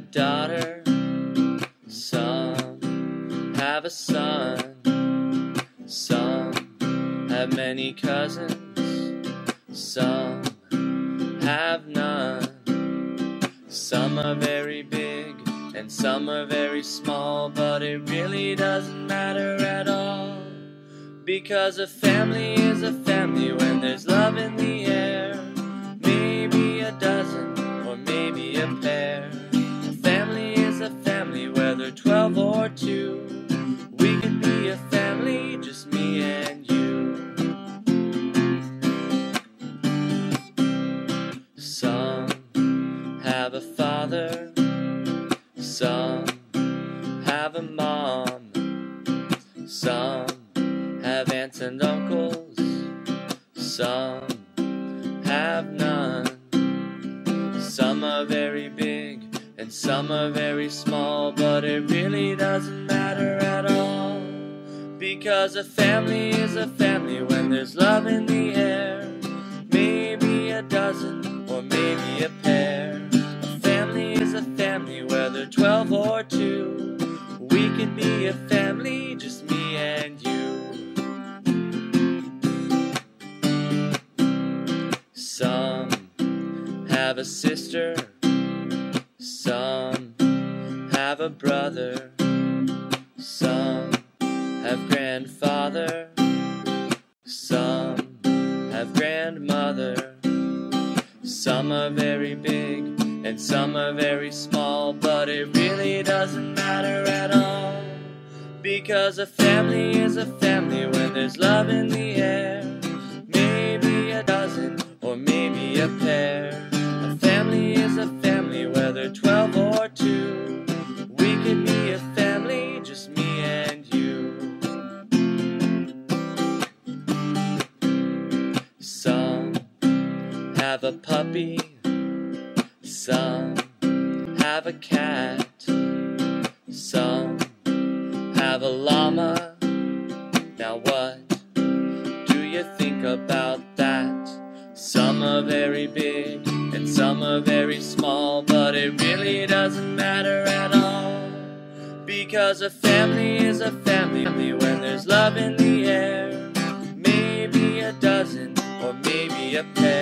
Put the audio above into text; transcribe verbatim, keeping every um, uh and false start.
daughter, some have a son, some have many cousins, some have none. Some are very big and some are very small, but it really doesn't matter at all, because a family is a family when there's love in the air. Maybe a dozen or maybe a pair. A family is a family whether twelve or two. We could be a family, just me and you. Some have a father, some have a mom, some have aunts and uncles, some have none. Some are very big and some are very small, but it really doesn't matter at all, because a family is a family when there's love in the air. Maybe a dozen or maybe a pair. A family is a family whether twelve or two. We could be a family, just me and you. Some have a sister, some have a brother, some have grandfather, some have grandmother. Some are very big and some are very small, but it really doesn't matter at all, because a family is a family when there's love in the air. Maybe a dozen or maybe a pair. A family is a family whether twelve or two. We could be a family, just me and you. Some have a puppy, some have a cat, some have a llama. Now what do you think about that? Some are very big and some are very small, but it really doesn't matter at all, because a family is a family when there's love in the air. Maybe a dozen or maybe a pair.